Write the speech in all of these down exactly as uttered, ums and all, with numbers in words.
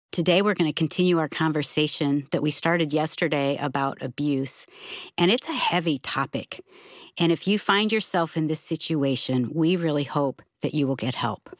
Today, we're going to continue our conversation that we started yesterday about abuse, and it's a heavy topic. And if you find yourself in this situation, we really hope that you will get help.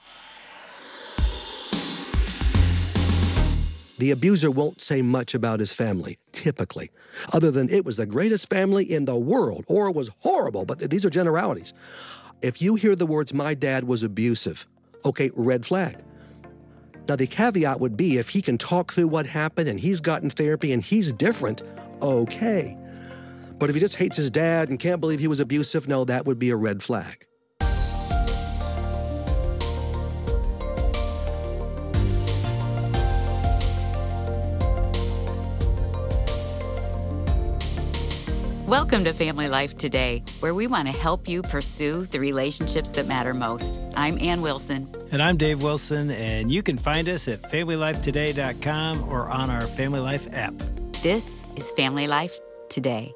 The abuser won't say much about his family, typically, other than it was the greatest family in the world, or it was horrible, but these are generalities. If you hear the words, my dad was abusive, okay, red flag. Now, the caveat would be if he can talk through what happened and he's gotten therapy and he's different, okay. But if he just hates his dad and can't believe he was abusive, no, that would be a red flag. Welcome to Family Life Today, where we want to help you pursue the relationships that matter most. I'm Ann Wilson. And I'm Dave Wilson, and you can find us at family life today dot com or on our Family Life app. This is Family Life Today.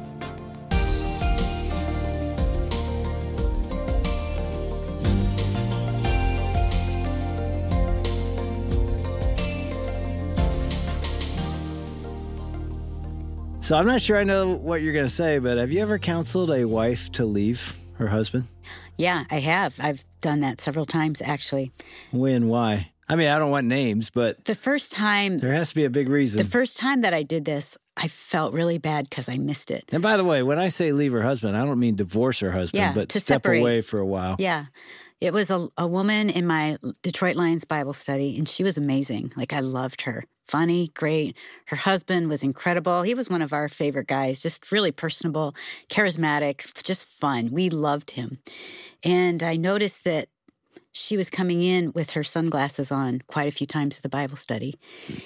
So I'm not sure I know what you're going to say, but have you ever counseled a wife to leave her husband? Yeah, I have. I've done that several times, actually. When, why? I mean, I don't want names, but The first time, there has to be a big reason. the first time that I did this, I felt really bad because I missed it. And by the way, when I say leave her husband, I don't mean divorce her husband, Yeah, but to step separate. away for a while. Yeah. It was a, a woman in my Detroit Lions Bible study, and she was amazing. Like, I loved her. Funny, great. Her husband was incredible. He was one of our favorite guys, just really personable, charismatic, just fun. We loved him. And I noticed that she was coming in with her sunglasses on quite a few times at the Bible study.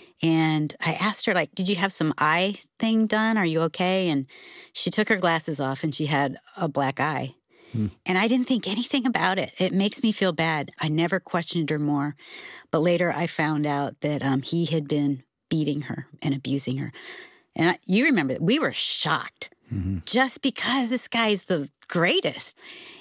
And I asked her, like, did you have some eye thing done? Are you okay? And she took her glasses off, and she had a black eye. Hmm. And I didn't think anything about it. It makes me feel bad. I never questioned her more. But later I found out that um, he had been beating her and abusing her. And I, you remember, we were shocked mm-hmm. just because this guy's the greatest.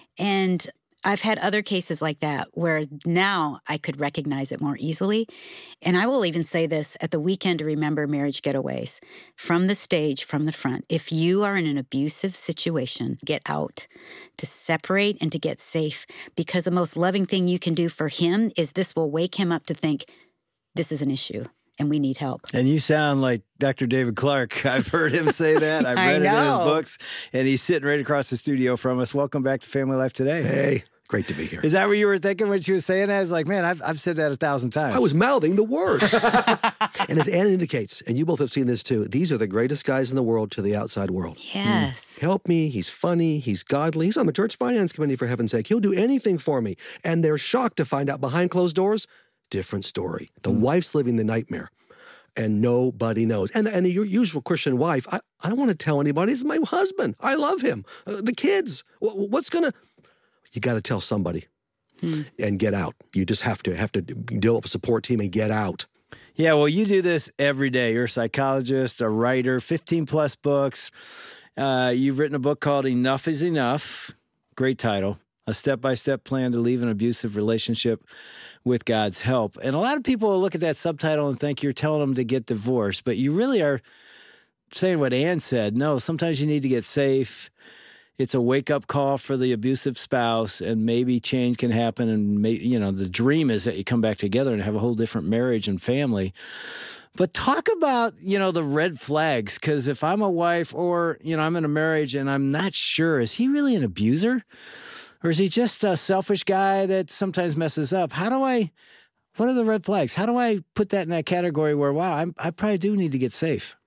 And I've had other cases like that where now I could recognize it more easily. And I will even say this at the Weekend to Remember Marriage Getaways. From the stage, from the front, if you are in an abusive situation, get out, to separate and to get safe, because the most loving thing you can do for him is this will wake him up to think, this is an issue and we need help. And you sound like Doctor David Clark. I've heard him say that. I've read it in his books, and he's sitting right across the studio from us. Welcome back to Family Life Today. Hey. Great to be here. Is that what you were thinking when she was saying that? I was like, man, I've, I've said that a thousand times. I was mouthing the words. And as Ann indicates, and you both have seen this too, these are the greatest guys in the world to the outside world. Yes. Mm. Help me. He's funny. He's godly. He's on the church finance committee, for heaven's sake. He'll do anything for me. And they're shocked to find out behind closed doors, different story. The mm. wife's living the nightmare. And nobody knows. And, and your usual Christian wife, I, I don't want to tell anybody. This is my husband. I love him. Uh, the kids. What, what's going to... You got to tell somebody hmm. and get out. You just have to have to develop a support team and get out. Yeah, well, you do this every day. You're a psychologist, a writer, fifteen plus books. Uh, you've written a book called Enough is Enough. Great title. A step-by-step plan to leave an abusive relationship with God's help. And a lot of people will look at that subtitle and think you're telling them to get divorced, but you really are saying what Ann said. No, sometimes you need to get safe. It's a wake-up call for the abusive spouse, and maybe change can happen. And, may, you know, the dream is that you come back together and have a whole different marriage and family. But talk about, you know, the red flags, because if I'm a wife or, you know, I'm in a marriage and I'm not sure, is he really an abuser? Or is he just a selfish guy that sometimes messes up? How do I, what are the red flags? How do I put that in that category where, wow, I, I probably do need to get safe?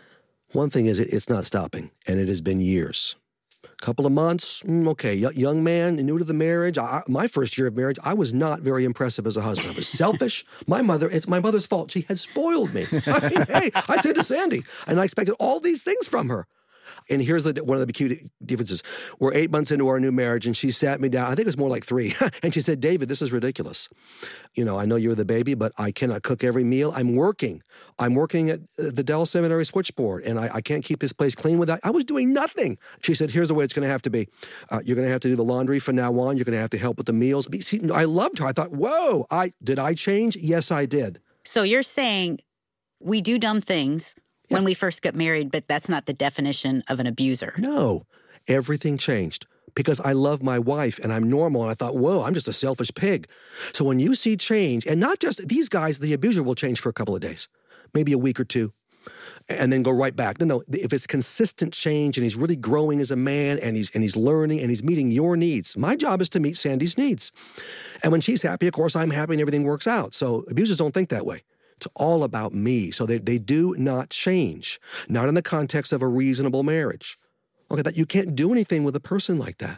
One thing is it, it's not stopping, and it has been years. Couple of months, okay, y- young man, new to the marriage. I, my first year of marriage, I was not very impressive as a husband. I was selfish. My mother, it's my mother's fault. She had spoiled me. I mean, hey, I said to Sandy, and I expected all these things from her. And here's the one of the cute differences. We're eight months into our new marriage, and she sat me down. I think it was more like three. And she said, David, this is ridiculous. You know, I know you're the baby, but I cannot cook every meal. I'm working. I'm working at the Dell Seminary switchboard, and I, I can't keep this place clean without. I was doing nothing. She said, here's the way it's going to have to be. Uh, you're going to have to do the laundry from now on. You're going to have to help with the meals. See, I loved her. I thought, whoa, I did I change? Yes, I did. So you're saying we do dumb things yeah. when we first get married, but that's not the definition of an abuser. No, everything changed because I love my wife and I'm normal. And I thought, whoa, I'm just a selfish pig. So when you see change, and not just these guys, the abuser will change for a couple of days, maybe a week or two, and then go right back. No, no, if it's consistent change and he's really growing as a man and he's and he's learning and he's meeting your needs. My job is to meet Sandy's needs. And when she's happy, of course, I'm happy and everything works out. So abusers don't think that way. It's all about me. So they, they do not change, not in the context of a reasonable marriage. Okay, that you can't do anything with a person like that.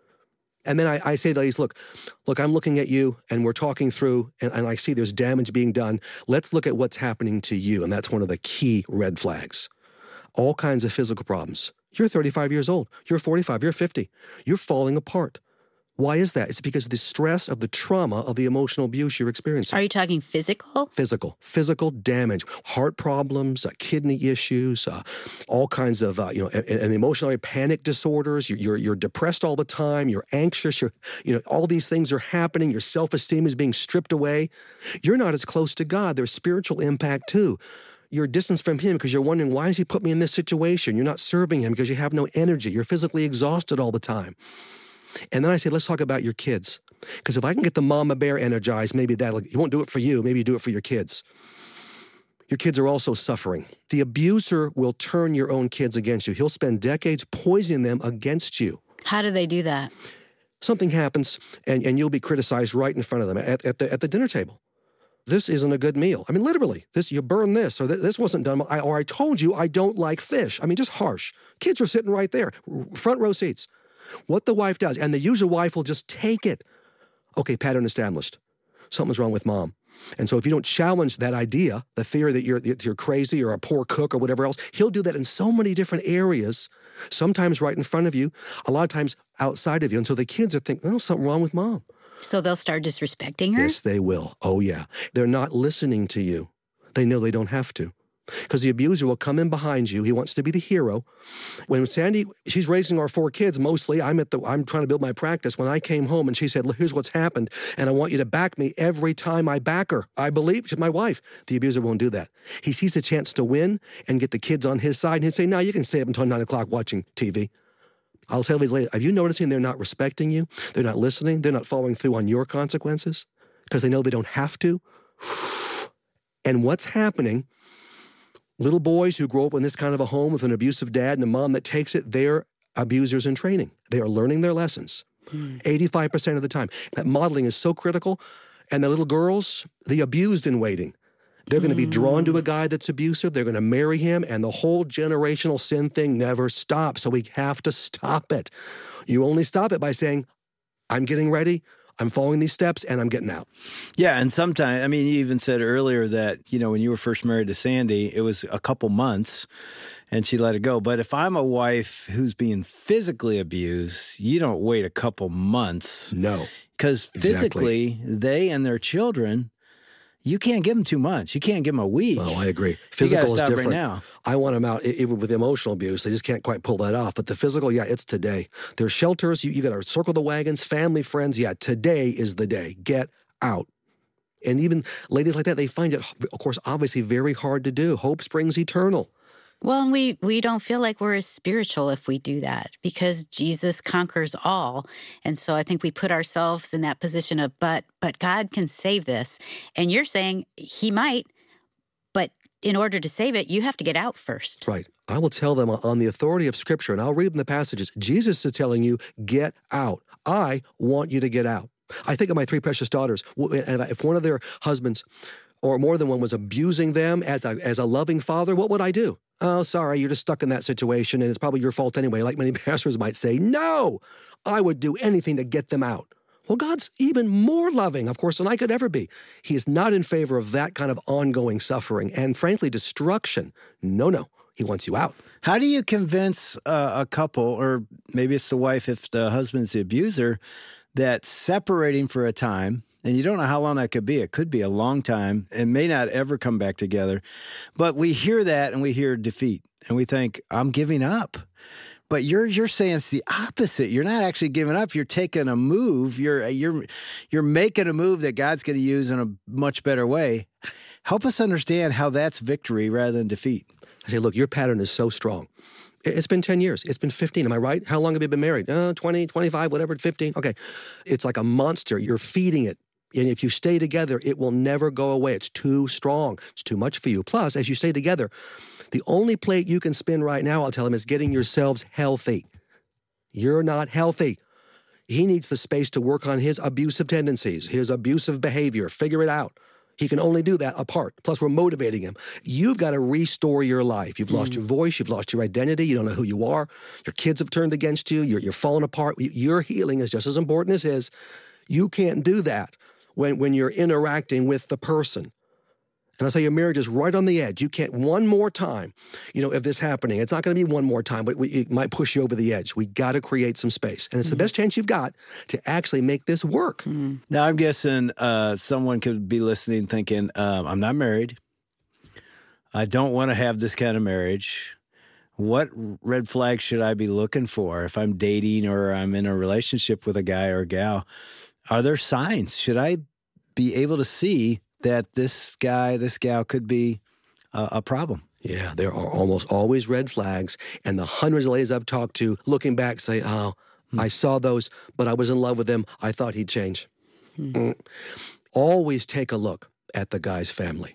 And then I, I say to ladies, look, look, I'm looking at you and we're talking through and, and I see there's damage being done. Let's look at what's happening to you. And that's one of the key red flags. All kinds of physical problems. You're thirty-five years old. You're forty-five. You're fifty. You're falling apart. Why is that? It's because of the stress of the trauma of the emotional abuse you're experiencing. Are you talking physical? Physical. Physical damage. Heart problems, uh, kidney issues, uh, all kinds of, uh, you know, and, and emotional panic disorders. You're, you're, you're depressed all the time. You're anxious. You're, you know, all these things are happening. Your self-esteem is being stripped away. You're not as close to God. There's spiritual impact too. You're distanced from him because you're wondering, why has he put me in this situation? You're not serving him because you have no energy. You're physically exhausted all the time. And then I say, let's talk about your kids. Because if I can get the mama bear energized, maybe that'll, he won't do it for you. Maybe you do it for your kids. Your kids are also suffering. The abuser will turn your own kids against you. He'll spend decades poisoning them against you. How do they do that? Something happens and, and you'll be criticized right in front of them at, at, the, at the dinner table. This isn't a good meal. I mean, literally, this you burn this, or this wasn't done, I, or I told you I don't like fish. I mean, just harsh. Kids are sitting right there, front row seats. What the wife does, and the usual wife will just take it. Okay, pattern established. Something's wrong with mom. And so if you don't challenge that idea, the theory that you're, you're crazy or a poor cook or whatever else, he'll do that in so many different areas, sometimes right in front of you, a lot of times outside of you. And so the kids are thinking, oh, something wrong with mom. So they'll start disrespecting her? Yes, they will. Oh, yeah. They're not listening to you. They know they don't have to. Because the abuser will come in behind you. He wants to be the hero. When Sandy, she's raising our four kids mostly. I'm at the, I'm trying to build my practice. When I came home and she said, look, here's what's happened, and I want you to back me every time I back her. I believe, she's my wife. The abuser won't do that. He sees a chance to win and get the kids on his side, and he'd say, no, you can stay up until nine o'clock watching T V. I'll tell these ladies, have you noticing they're not respecting you? They're not listening. They're not following through on your consequences because they know they don't have to. And what's happening? Little boys who grow up in this kind of a home with an abusive dad and a mom that takes it, they're abusers in training. They are learning their lessons mm. eighty-five percent of the time. That modeling is so critical. And the little girls, the abused in waiting, they're mm. going to be drawn to a guy that's abusive. They're going to marry him. And the whole generational sin thing never stops. So we have to stop it. You only stop it by saying, I'm getting ready. I'm following these steps and I'm getting out. Yeah. And sometimes, I mean, you even said earlier that, you know, when you were first married to Sandy, it was a couple months and she let it go. But if I'm a wife who's being physically abused, you don't wait a couple months. No. Because physically, exactly. They and their children, you can't give them two months. You can't give them a week. Oh, I agree. Physical is different. Right now. I want them out, even with emotional abuse. They just can't quite pull that off. But the physical, yeah, it's today. There's shelters. You, you got to circle the wagons, family, friends. Yeah, today is the day. Get out. And even ladies like that, they find it, of course, obviously very hard to do. Hope springs eternal. Well, and we, we don't feel like we're as spiritual if we do that because Jesus conquers all. And so I think we put ourselves in that position of, but but God can save this. And you're saying he might, but in order to save it, you have to get out first. Right. I will tell them on the authority of Scripture, and I'll read them the passages. Jesus is telling you, get out. I want you to get out. I think of my three precious daughters. If one of their husbands or more than one was abusing them as a, as a loving father, what would I do? Oh, sorry, you're just stuck in that situation, and it's probably your fault anyway, like many pastors might say. No, I would do anything to get them out. Well, God's even more loving, of course, than I could ever be. He is not in favor of that kind of ongoing suffering and, frankly, destruction. No, no, he wants you out. How do you convince uh, a couple, or maybe it's the wife if the husband's the abuser, that separating for a time, and you don't know how long that could be. It could be a long time. It may not ever come back together. But we hear that and we hear defeat. And we think, I'm giving up. But you're you're saying it's the opposite. You're not actually giving up. You're taking a move. You're you're you're making a move that God's going to use in a much better way. Help us understand how that's victory rather than defeat. I say, look, your pattern is so strong. It's been ten years. It's been fifteen. Am I right? How long have you been married? Uh, twenty, twenty-five, whatever, fifteen. Okay. It's like a monster. You're feeding it. And if you stay together, it will never go away. It's too strong. It's too much for you. Plus, as you stay together, the only plate you can spin right now, I'll tell him, is getting yourselves healthy. You're not healthy. He needs the space to work on his abusive tendencies, his abusive behavior, figure it out. He can only do that apart. Plus, we're motivating him. You've got to restore your life. You've lost mm. your voice. You've lost your identity. You don't know who you are. Your kids have turned against you. You're, you're falling apart. Your healing is just as important as his. You can't do that when, when you're interacting with the person. And I'll say your marriage is right on the edge. You can't, one more time, you know, if this happening, it's not going to be one more time, but we, it might push you over the edge. We got to create some space. And it's mm-hmm. the best chance you've got to actually make this work. Mm-hmm. Now, I'm guessing uh, someone could be listening thinking, um, I'm not married. I don't want to have this kind of marriage. What red flags should I be looking for if I'm dating or I'm in a relationship with a guy or a gal? Are there signs? Should I be able to see that this guy, this gal could be a, a problem? Yeah, there are almost always red flags. And the hundreds of ladies I've talked to, looking back, say, oh, hmm. I saw those, but I was in love with him. I thought he'd change. Hmm. Mm. Always take a look at the guy's family.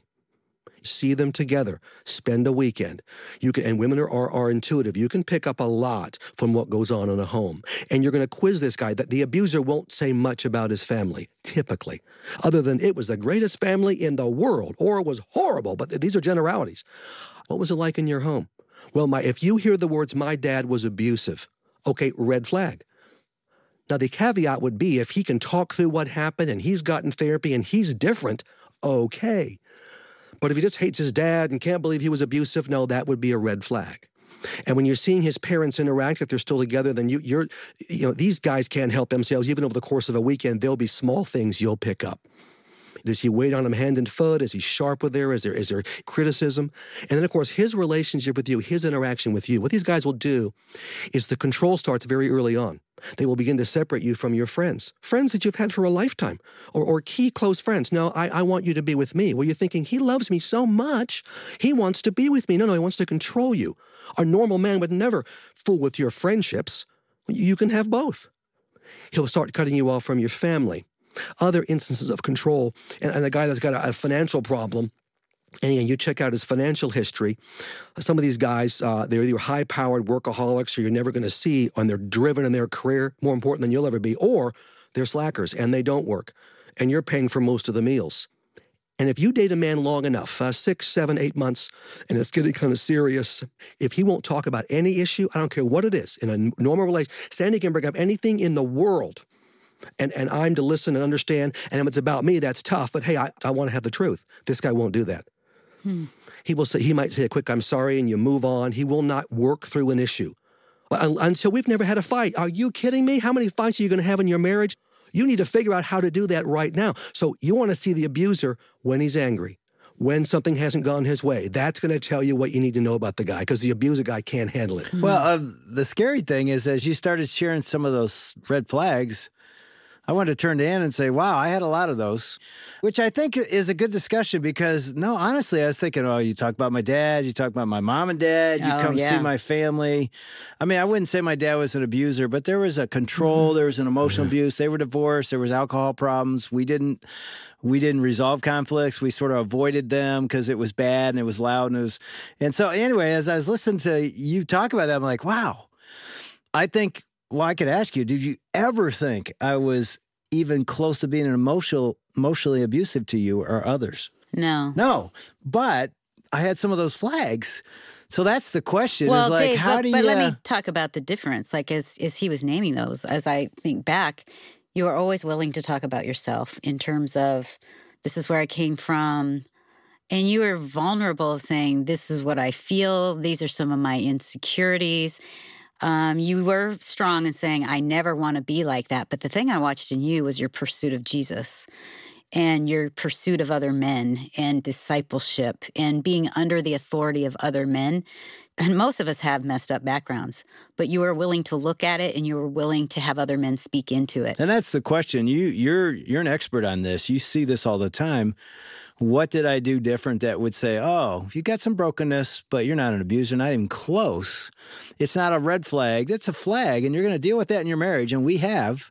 See them together. Spend a weekend. You can, and women are, are, are intuitive. You can pick up a lot from what goes on in a home. And you're going to quiz this guy. That the abuser won't say much about his family, typically, other than it was the greatest family in the world, or it was horrible. But these are generalities. What was it like in your home? Well, my if you hear the words, my dad was abusive, okay, red flag. Now, the caveat would be if he can talk through what happened and he's gotten therapy and he's different, okay. But if he just hates his dad and can't believe he was abusive, no, that would be a red flag. And when you're seeing his parents interact, if they're still together, then you, you're, you know, these guys can't help themselves. Even over the course of a weekend, there'll be small things you'll pick up. Does he wait on him hand and foot? Is he sharp with there? Is there, is there criticism? And then, of course, his relationship with you, his interaction with you, what these guys will do is the control starts very early on. They will begin to separate you from your friends, friends that you've had for a lifetime, or, or key close friends. No, I, I want you to be with me. Well, you're thinking, he loves me so much, he wants to be with me. No, no, he wants to control you. A normal man would never fool with your friendships. You can have both. He'll start cutting you off from your family. Other instances of control, and, and a guy that's got a, a financial problem, and again, you check out his financial history. Some of these guys, uh, they're either high-powered workaholics who you're never going to see, and they're driven in their career, more important than you'll ever be, or they're slackers, and they don't work, and you're paying for most of the meals. And if you date a man long enough, uh, six, seven, eight months, and it's getting kind of serious, if he won't talk about any issue, I don't care what it is, in a normal relationship, Sandy can bring up anything in the world, and, and I'm to listen and understand, and if it's about me, that's tough, but hey, I, I want to have the truth. This guy won't do that. Hmm. He will say, he might say a quick, I'm sorry, and you move on. He will not work through an issue. Until we've never had a fight. Are you kidding me? How many fights are you going to have in your marriage? You need to figure out how to do that right now. So you want to see the abuser when he's angry, when something hasn't gone his way. That's going to tell you what you need to know about the guy, because the abuser guy can't handle it. Well, uh, the scary thing is, as you started sharing some of those red flags, I wanted to turn to Ann and say, wow, I had a lot of those, which I think is a good discussion because, no, honestly, I was thinking, oh, you talk about my dad, you talk about my mom and dad, you oh, come yeah. see my family. I mean, I wouldn't say my dad was an abuser, but there was a control, there was an emotional abuse. They were divorced. There was alcohol problems. We didn't, we didn't resolve conflicts. We sort of avoided them because it was bad and it was loud. And it was, and so anyway, as I was listening to you talk about that, I'm like, wow, I think, well, I could ask you, did you ever think I was even close to being an emotional, emotionally abusive to you or others? No. No. But I had some of those flags. So that's the question. Well, is like, Dave, how but, do you... But let me talk about the difference. Like, as, as he was naming those, as I think back, you are always willing to talk about yourself in terms of, this is where I came from. And you were vulnerable of saying, this is what I feel. These are some of my insecurities. Um, you were strong in saying, I never want to be like that. But the thing I watched in you was your pursuit of Jesus. and your pursuit of other men and discipleship and being under the authority of other men. And most of us have messed up backgrounds, but you were willing to look at it and you were willing to have other men speak into it. And that's the question. You, you're you're an expert on this. You see this all the time. What did I do different that would say, oh, you got some brokenness, but you're not an abuser, not even close. It's not a red flag. It's a flag, and you're going to deal with that in your marriage, and we have.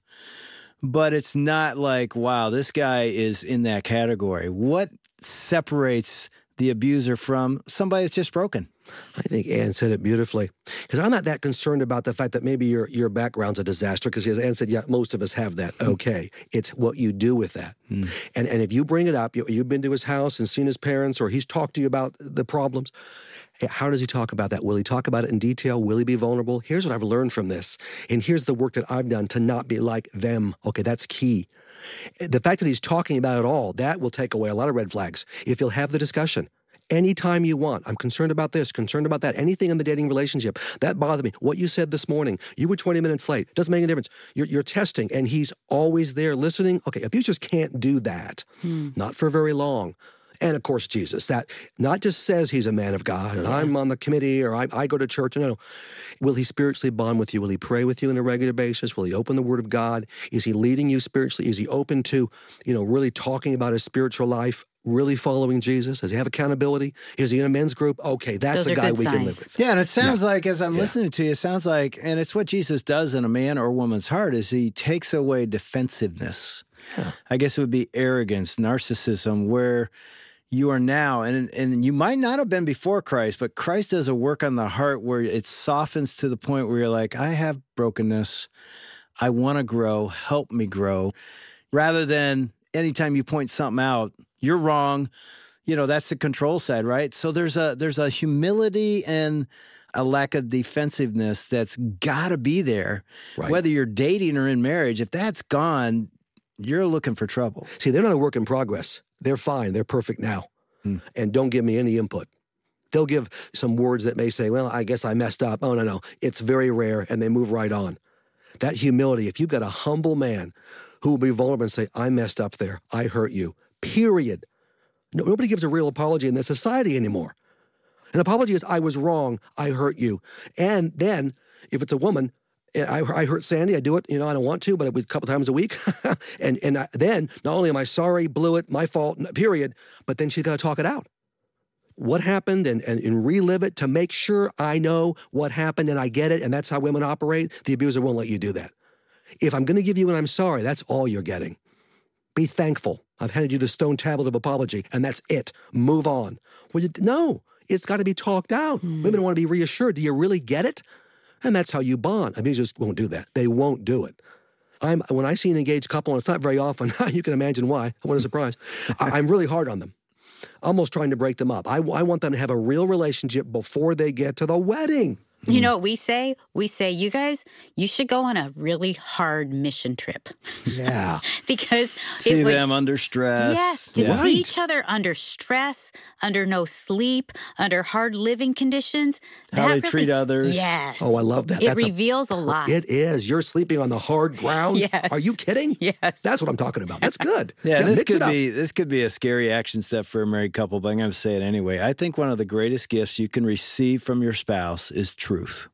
But it's not like, wow, this guy is in that category. What separates the abuser from somebody that's just broken? I think Ann said it beautifully. Because I'm not that concerned about the fact that maybe your your background's a disaster. Because as Ann said, yeah, most of us have that. Okay. It's what you do with that. Mm. And and if you bring it up, you, you've been to his house and seen his parents, or he's talked to you about the problems. How does he talk about that? Will he talk about it in detail? Will he be vulnerable? Here's what I've learned from this. And here's the work that I've done to not be like them. Okay, that's key. The fact that he's talking about it all, that will take away a lot of red flags. If you'll have the discussion. Anytime you want. I'm concerned about this, concerned about that. Anything in the dating relationship. That bothered me. What you said this morning. You were twenty minutes late. Doesn't make any difference. You're, you're testing, and he's always there listening. Okay, abusers can't do that. Hmm. Not for very long. And, of course, Jesus. That not just says he's a man of God, and I'm on the committee, or I, I go to church. No, no. Will he spiritually bond with you? Will he pray with you on a regular basis? Will he open the Word of God? Is he leading you spiritually? Is he open to, you know, really talking about his spiritual life? Really following Jesus? Does he have accountability? Is he in a men's group? Okay, that's Those a guy we signs. can live with. Yeah, and it sounds yeah. like, as I'm yeah. listening to you, it sounds like, and it's what Jesus does in a man or woman's heart, is he takes away defensiveness. Yeah. I guess it would be arrogance, narcissism, where you are now, and and you might not have been before Christ, but Christ does a work on the heart where it softens to the point where you're like, I have brokenness. I want to grow. Help me grow. Rather than anytime you point something out, you're wrong. You know, that's the control side, right? So there's a there's a humility and a lack of defensiveness that's got to be there. Right. Whether you're dating or in marriage, if that's gone, you're looking for trouble. See, they're not a work in progress. They're fine. They're perfect now. Hmm. And don't give me any input. They'll give some words that may say, well, I guess I messed up. Oh, no, no. It's very rare, and they move right on. That humility, if you've got a humble man who will be vulnerable and say, I messed up there. I hurt you. Period. No, nobody gives a real apology in this society anymore. An apology is, I was wrong. I hurt you. And then, if it's a woman, I, I hurt Sandy. I do it, you know, I don't want to, but a couple times a week. and and I, then, not only am I sorry, blew it, my fault, period, but then she's got to talk it out. What happened and, and, and relive it to make sure I know what happened and I get it, and that's how women operate. The abuser won't let you do that. If I'm going to give you an I'm sorry, that's all you're getting. Be thankful. I've handed you the stone tablet of apology, and that's it. Move on. Well, you, no, it's got to be talked out. Mm. Women want to be reassured. Do you really get it? And that's how you bond. Abusers won't do that. They won't do it. I'm when I see an engaged couple, and it's not very often, you can imagine why. What a surprise. I, I'm really hard on them. Almost trying to break them up. I, I want them to have a real relationship before they get to the wedding. You know what we say? We say, you guys, you should go on a really hard mission trip. Yeah. Because see it would, them under stress. Yes, to yeah. see each other under stress, under no sleep, under hard living conditions. How they really, treat others. Yes. Oh, I love that. It That's reveals a, a lot. It is. You're sleeping on the hard ground. Yes. Are you kidding? Yes. That's what I'm talking about. That's good. Yeah, yeah this could be this could be a scary action step for a married couple, but I'm going to say it anyway. I think one of the greatest gifts you can receive from your spouse is truth.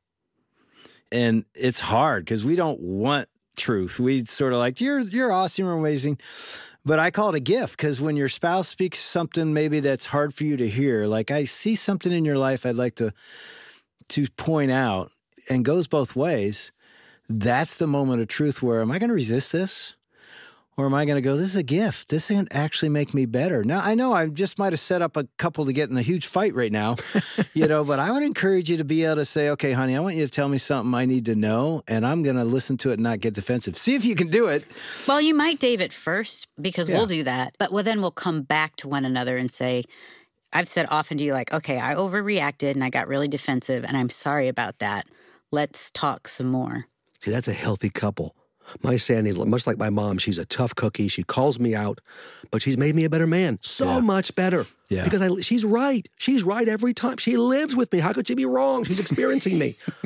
And it's hard because we don't want truth. We sort of like, you're you're awesome, you're amazing. But I call it a gift because when your spouse speaks something maybe that's hard for you to hear, like I see something in your life I'd like to to point out, and goes both ways, that's the moment of truth where, am I going to resist this? Or am I going to go, this is a gift. This can actually make me better. Now, I know I just might have set up a couple to get in a huge fight right now, you know, but I would encourage you to be able to say, okay, honey, I want you to tell me something I need to know, and I'm going to listen to it and not get defensive. See if you can do it. Well, you might Dave it first because Yeah. we'll do that. But well, then we'll come back to one another and say, I've said often to you, like, okay, I overreacted and I got really defensive and I'm sorry about that. Let's talk some more. See, that's a healthy couple. My Sandy's much like my mom. She's a tough cookie. She calls me out, but she's made me a better man. So Yeah. much better. Yeah. Because I, she's right. She's right every time. She lives with me. How could she be wrong? She's experiencing me.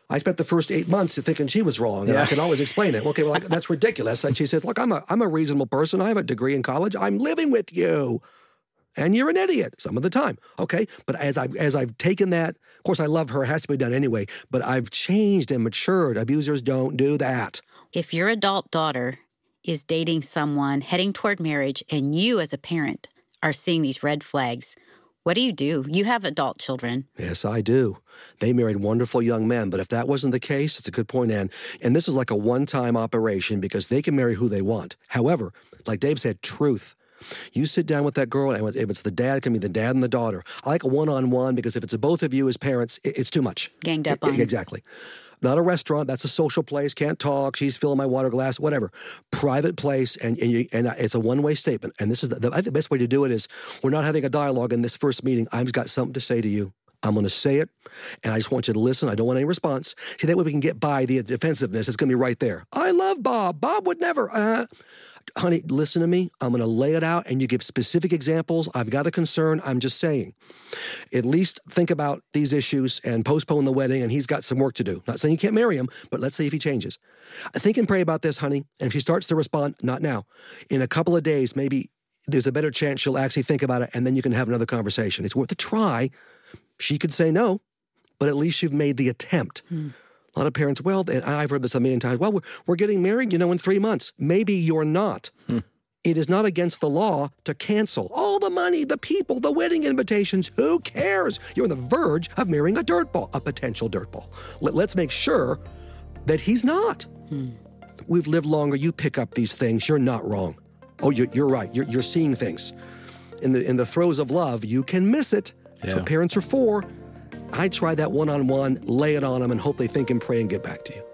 I spent the first eight months thinking she was wrong, and Yeah. I can always explain it. Okay, well, like, that's ridiculous. And she says, look, I'm a, I'm a reasonable person. I have a degree in college. I'm living with you. And you're an idiot some of the time. Okay, but as I've, as I've taken that, of course, I love her. It has to be done anyway. But I've changed and matured. Abusers don't do that. If your adult daughter is dating someone heading toward marriage and you as a parent are seeing these red flags, what do you do? You have adult children. Yes, I do. They married wonderful young men. But if that wasn't the case, it's a good point, Ann. And this is like a one-time operation because they can marry who they want. However, like Dave said, truth. You sit down with that girl, and if it's the dad, it can be the dad and the daughter. I like a one-on-one because if it's a both of you as parents, it, it's too much. Ganged up It- on. Exactly. Not a restaurant. That's a social place. Can't talk. She's filling my water glass. Whatever. Private place, and and, you, and it's a one-way statement. And this is the, the, I think the best way to do it is we're not having a dialogue in this first meeting. I've got something to say to you. I'm going to say it, and I just want you to listen. I don't want any response. See, that way we can get by the defensiveness. It's going to be right there. I love Bob. Bob would never. Uh, honey, listen to me. I'm going to lay it out, and you give specific examples. I've got a concern. I'm just saying. At least think about these issues and postpone the wedding, and he's got some work to do. Not saying you can't marry him, but let's see if he changes. Think and pray about this, honey. And if she starts to respond, not now. In a couple of days, maybe there's a better chance she'll actually think about it, and then you can have another conversation. It's worth a try. She could say no, but at least you've made the attempt. Hmm. A lot of parents, well, and I've heard this a million times, well, we're, we're getting married, you know, in three months. Maybe you're not. Hmm. It is not against the law to cancel all the money, the people, the wedding invitations. Who cares? You're on the verge of marrying a dirtball, a potential dirtball. Let, let's make sure that he's not. Hmm. We've lived longer. You pick up these things. You're not wrong. Oh, you're, you're right. You're, you're seeing things. In the, in the throes of love, you can miss it. That's Yeah. what parents are for. I try that one-on-one, lay it on them, and hope they think and pray and get back to you.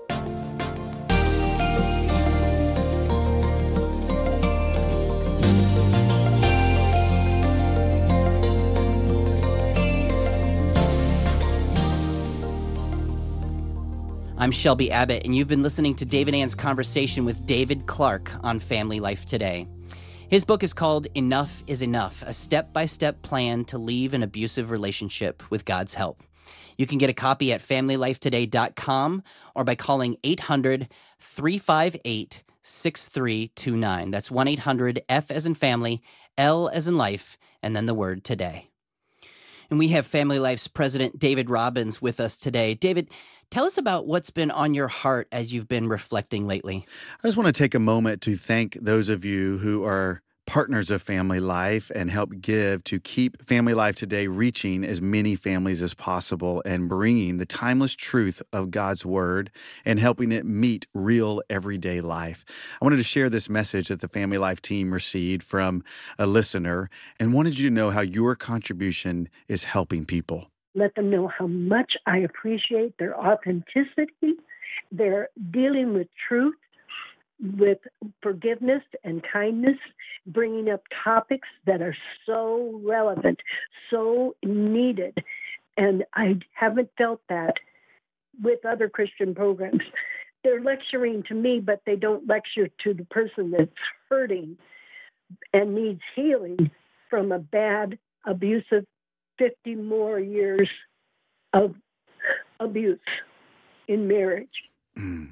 I'm Shelby Abbott, and you've been listening to Dave and Ann's conversation with David Clark on Family Life Today. His book is called Enough is Enough, a step-by-step plan to leave an abusive relationship with God's help. You can get a copy at family life today dot com or by calling eight hundred, three five eight, six three two nine. That's one eight hundred F as in family, L as in life, and then the word today. And we have Family Life's president, David Robbins, with us today. David, tell us about what's been on your heart as you've been reflecting lately. I just want to take a moment to thank those of you who are partners of Family Life and help give to keep Family Life Today reaching as many families as possible and bringing the timeless truth of God's Word and helping it meet real everyday life. I wanted to share this message that the Family Life team received from a listener and wanted you to know how your contribution is helping people. Let them know how much I appreciate their authenticity, their dealing with truth, with forgiveness and kindness, bringing up topics that are so relevant, so needed. And I haven't felt that with other Christian programs. They're lecturing to me, but they don't lecture to the person that's hurting and needs healing from a bad, abusive fifty more years of abuse in marriage. Mm.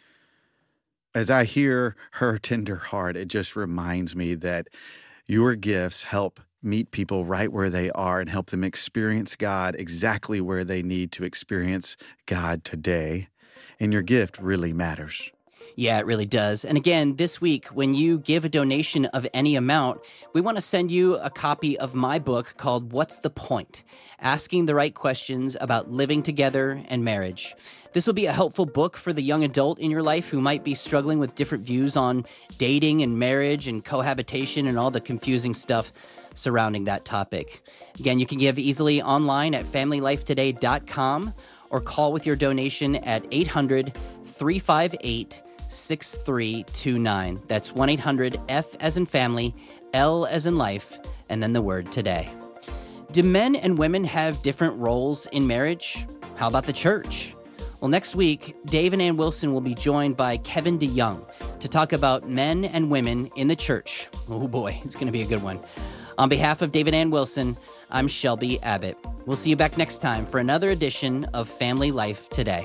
As I hear her tender heart, it just reminds me that your gifts help meet people right where they are and help them experience God exactly where they need to experience God today. And your gift really matters. Yeah, it really does. And again, this week, when you give a donation of any amount, we want to send you a copy of my book called What's the Point? Asking the Right Questions About Living Together and Marriage. This will be a helpful book for the young adult in your life who might be struggling with different views on dating and marriage and cohabitation and all the confusing stuff surrounding that topic. Again, you can give easily online at family life today dot com or call with your donation at eight hundred, three five eight, six three two nine. That's one eight hundred F as in family, L as in life, and then the word today. Do men and women have different roles in marriage? How about the church? Well, next week, Dave and Ann Wilson will be joined by Kevin DeYoung, to talk about men and women in the church. Oh boy, it's going to be a good one. On behalf of David Ann Wilson, I'm Shelby Abbott. We'll see you back next time for another edition of Family Life Today.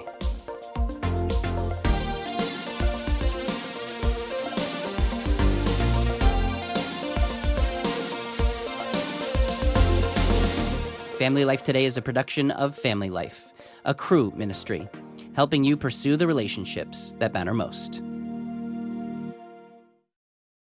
Family Life Today is a production of Family Life, a Cru ministry, helping you pursue the relationships that matter most.